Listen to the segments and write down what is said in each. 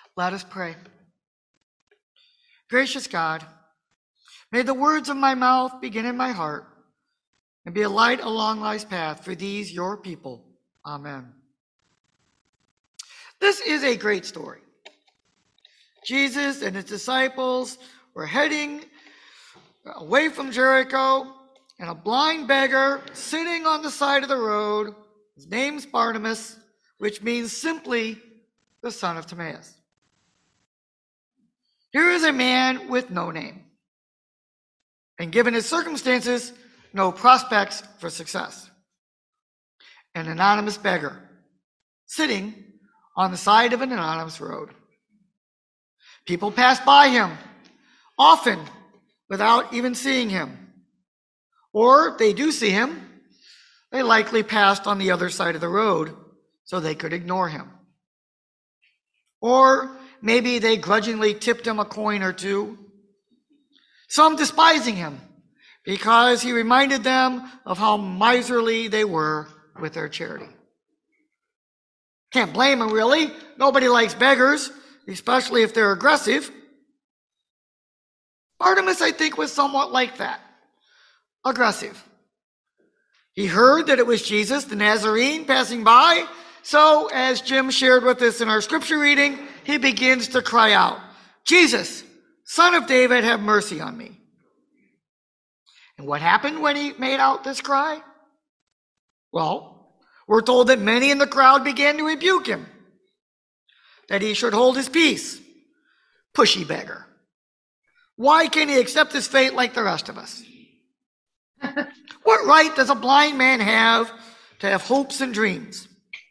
Let us pray. Gracious God, may the words of my mouth begin in my heart and be a light along life's path for these, your people. Amen. This is a great story. Jesus and his disciples were heading away from Jericho, and a blind beggar sitting on the side of the road, his name's Bartimaeus, which means simply the son of Timaeus. Here is a man with no name, and given his circumstances, no prospects for success. An anonymous beggar sitting on the side of an anonymous road. People pass by him, often without even seeing him. Or if they do see him, they likely passed on the other side of the road so they could ignore him. Or maybe they grudgingly tipped him a coin or two, some despising him because he reminded them of how miserly they were with their charity. Can't blame him, really. Nobody likes beggars, especially if they're aggressive. Bartimaeus, I think, was somewhat like that. Aggressive. He heard that it was Jesus, the Nazarene, passing by. So, as Jim shared with us in our scripture reading, he begins to cry out, "Jesus, Son of David, have mercy on me." And what happened when he made out this cry? Well, we're told that many in the crowd began to rebuke him, that he should hold his peace. Pushy beggar. Why can't he accept his fate like the rest of us? What right does a blind man have to have hopes and dreams?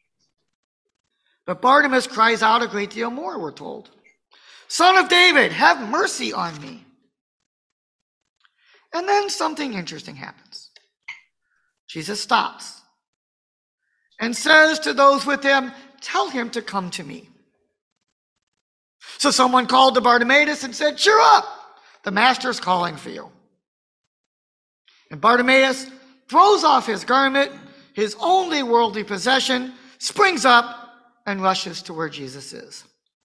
But Bartimaeus cries out a great deal more, we're told. "Son of David, have mercy on me." And then something interesting happens. Jesus stops and says to those with him, "Tell him to come to me." So someone called to Bartimaeus and said, "Cheer up, the master's calling for you." And Bartimaeus throws off his garment, his only worldly possession, springs up, and rushes to where Jesus is.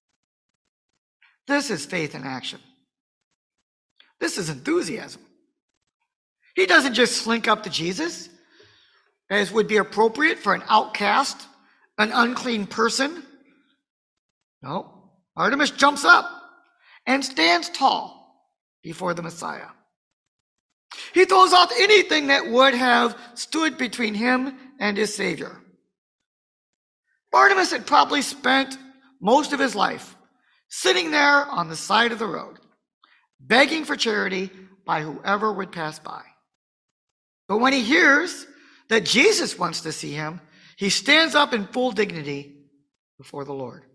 This is faith in action. This is enthusiasm. He doesn't just slink up to Jesus, as would be appropriate for an outcast, an unclean person. No, Bartimaeus jumps up and stands tall before the Messiah. He throws off anything that would have stood between him and his Savior. Bartimaeus had probably spent most of his life sitting there on the side of the road, begging for charity by whoever would pass by. But when he hears that Jesus wants to see him, he stands up in full dignity before the Lord.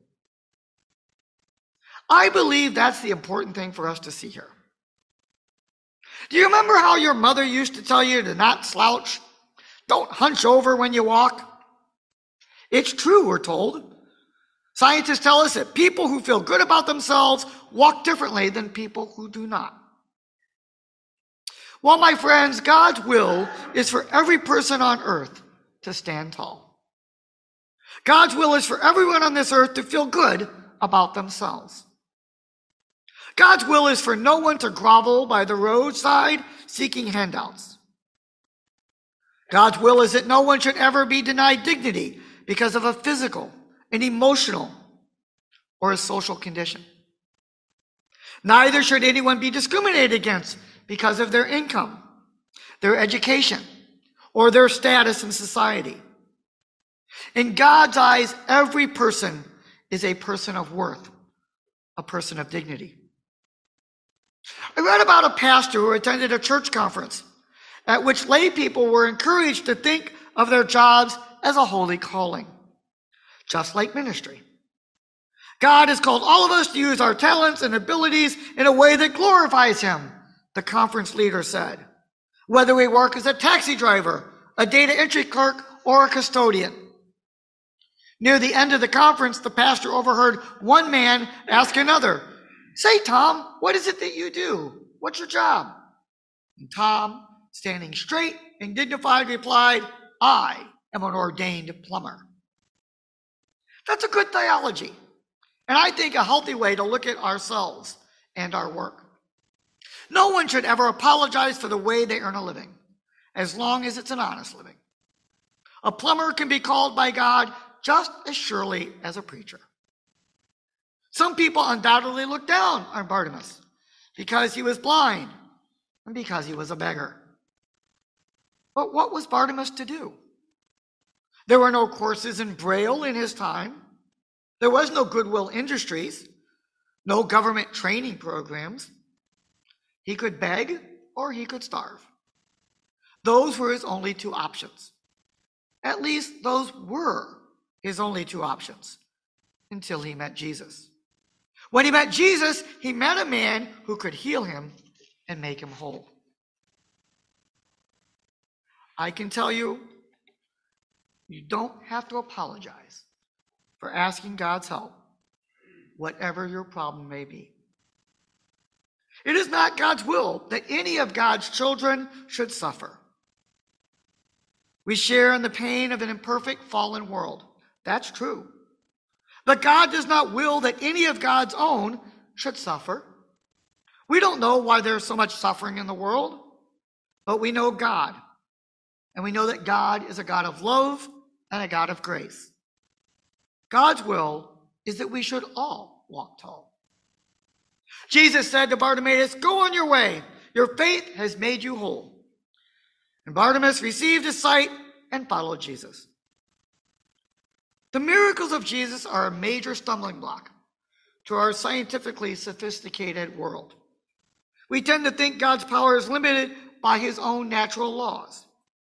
I believe that's the important thing for us to see here. Do you remember how your mother used to tell you to not slouch? Don't hunch over when you walk? It's true, we're told. Scientists tell us that people who feel good about themselves walk differently than people who do not. Well, my friends, God's will is for every person on earth to stand tall. God's will is for everyone on this earth to feel good about themselves. God's will is for no one to grovel by the roadside seeking handouts. God's will is that no one should ever be denied dignity because of a physical, an emotional, or a social condition. Neither should anyone be discriminated against because of their income, their education, or their status in society. In God's eyes, every person is a person of worth, a person of dignity. I read about a pastor who attended a church conference at which lay people were encouraged to think of their jobs as a holy calling, just like ministry. God has called all of us to use our talents and abilities in a way that glorifies him, the conference leader said, whether we work as a taxi driver, a data entry clerk, or a custodian. Near the end of the conference, the pastor overheard one man ask another, "Say, Tom, what is it that you do? What's your job?" And Tom, standing straight and dignified, replied, "I am an ordained plumber." That's a good theology. and I think a healthy way to look at ourselves and our work. No one should ever apologize for the way they earn a living, as long as it's an honest living. A plumber can be called by God just as surely as a preacher. Some people undoubtedly look down on Bartimaeus because he was blind and because he was a beggar. But what was Bartimaeus to do? There were no courses in Braille in his time. There was no Goodwill Industries, no government training programs. He could beg or he could starve. Those were his only two options. At least those were his only two options until he met Jesus. When he met Jesus, he met a man who could heal him and make him whole. I can tell you, you don't have to apologize for asking God's help, whatever your problem may be. It is not God's will that any of God's children should suffer. We share in the pain of an imperfect, fallen world. That's true. But God does not will that any of God's own should suffer. We don't know why there's so much suffering in the world, but we know God. And we know that God is a God of love and a God of grace. God's will is that we should all walk tall. Jesus said to Bartimaeus, "Go on your way. Your faith has made you whole." And Bartimaeus received his sight and followed Jesus. The miracles of Jesus are a major stumbling block to our scientifically sophisticated world. We tend to think God's power is limited by his own natural laws.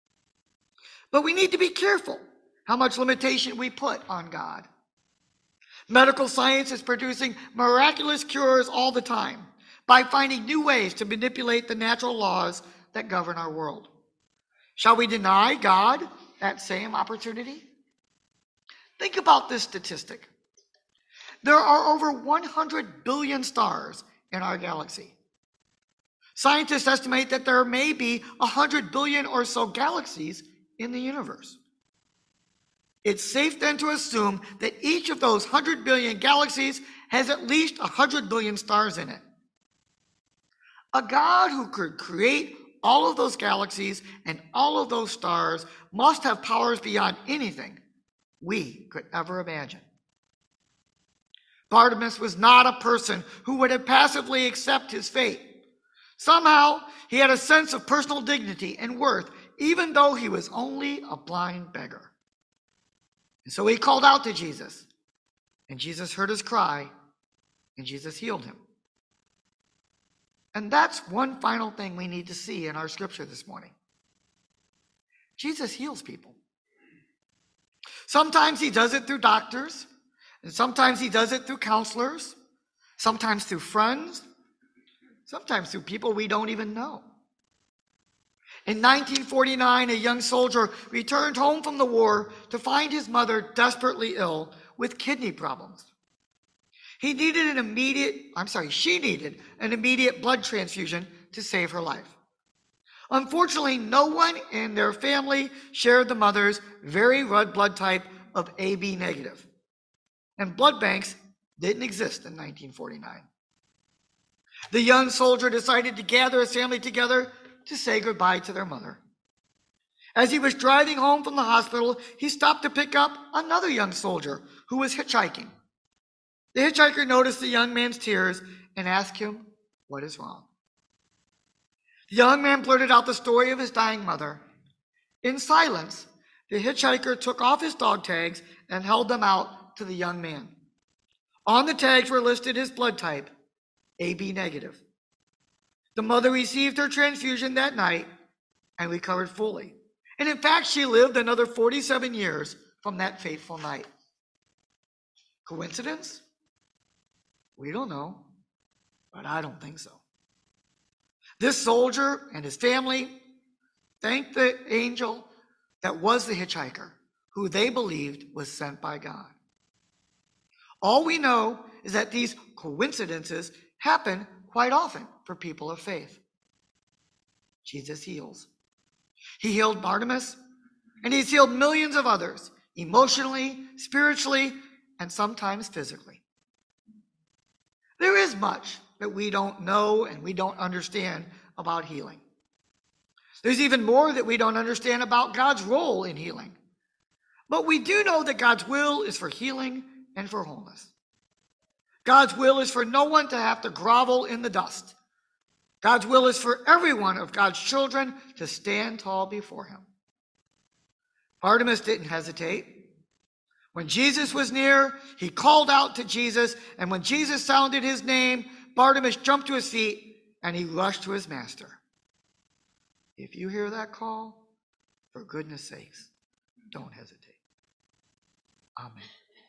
But we need to be careful how much limitation we put on God. Medical science is producing miraculous cures all the time by finding new ways to manipulate the natural laws that govern our world. Shall we deny God that same opportunity? Think about this statistic. There are over 100 billion stars in our galaxy. Scientists estimate that there may be 100 billion or so galaxies in the universe. It's safe then to assume that each of those 100 billion galaxies has at least 100 billion stars in it. A God who could create all of those galaxies and all of those stars must have powers beyond anything we could ever imagine. Bartimaeus was not a person who would have passively accepted his fate. Somehow, he had a sense of personal dignity and worth, even though he was only a blind beggar. And so he called out to Jesus, and Jesus heard his cry, and Jesus healed him. And that's one final thing we need to see in our scripture this morning. Jesus heals people. Sometimes he does it through doctors, and sometimes he does it through counselors, sometimes through friends, sometimes through people we don't even know. In 1949, a young soldier returned home from the war to find his mother desperately ill with kidney problems. She needed an immediate blood transfusion to save her life. Unfortunately, no one in their family shared the mother's very red blood type of AB negative. And blood banks didn't exist in 1949. The young soldier decided to gather his family together to say goodbye to their mother. As he was driving home from the hospital, he stopped to pick up another young soldier who was hitchhiking. The hitchhiker noticed the young man's tears and asked him, "What is wrong?" The young man blurted out the story of his dying mother. In silence, the hitchhiker took off his dog tags and held them out to the young man. On the tags were listed his blood type, AB negative. The mother received her transfusion that night and recovered fully. And in fact, she lived another 47 years from that fateful night. Coincidence? We don't know, but I don't think so. This soldier and his family thanked the angel that was the hitchhiker, who they believed was sent by God. All we know is that these coincidences happen quite often for people of faith. Jesus heals. He healed Bartimaeus, and he's healed millions of others, emotionally, spiritually, and sometimes physically. is much that we don't know and we don't understand about healing. There's even more that we don't understand about God's role in healing. But we do know that God's will is for healing and for wholeness. God's will is for no one to have to grovel in the dust. God's will is for every one of God's children to stand tall before him. Bartimaeus didn't hesitate. When Jesus was near, he called out to Jesus, and when Jesus sounded his name, Bartimaeus jumped to his feet and he rushed to his master. If you hear that call, for goodness sakes, don't hesitate. Amen.